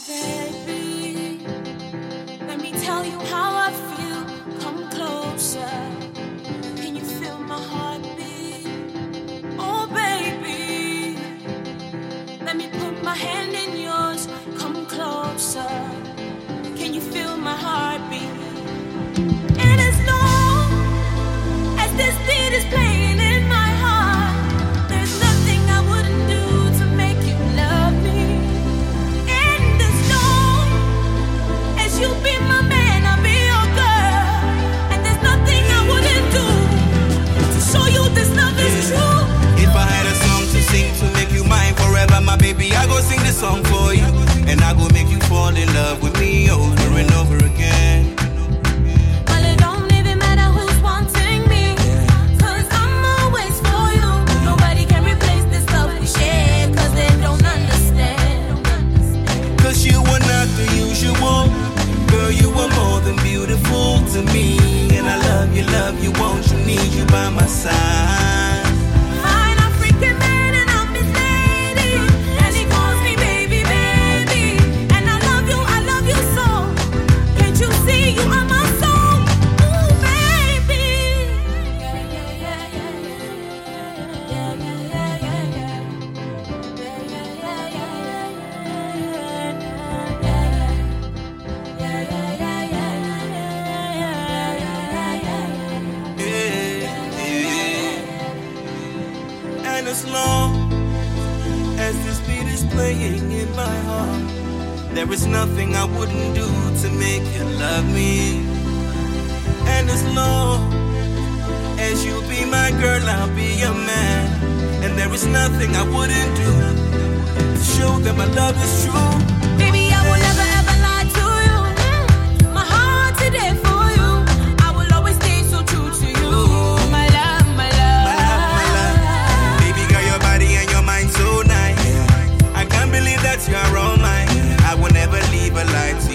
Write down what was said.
baby, let me tell you how I feel. Come closer. Can you feel my heartbeat? Oh, baby, let me put my hand in yours. Come closer. Can you feel my heartbeat? And as long as this beat is playing in my heart, there's nothing I wouldn't do to make you love me. And as long as you be my man, I'll be your girl. And there's nothing I wouldn't do to show you this love is true. If I had a song to sing to make you mine forever, my baby, I go sing this song for you. And I go make you fall in love with me over and over again. Well, it don't even matter who's wanting me, 'cause I'm always for you. Nobody can replace this love we share, 'cause they don't understand. 'Cause you were not the usual. Girl, you were more than beautiful to me. And I love you, won't you, need you by my side. Fine African man and I'm his lady, and he calls me baby, baby. And I love you so. Can't you see you are my soul? Ooh, baby. Yeah, yeah, yeah, yeah, yeah, yeah, yeah, yeah, yeah, yeah. And as long as this beat is playing in my heart, there is nothing I wouldn't do to make you love me. And as long as you be my girl, I'll be your man. And there is nothing I wouldn't do to show that my love is true. Baby, I will never ever lie to you. My heart's today for you. I will always stay so true to you. My love, my love. My love, my love. Baby girl, your body and your mind so nice. I can't believe that you're all mine. I will never leave a lie to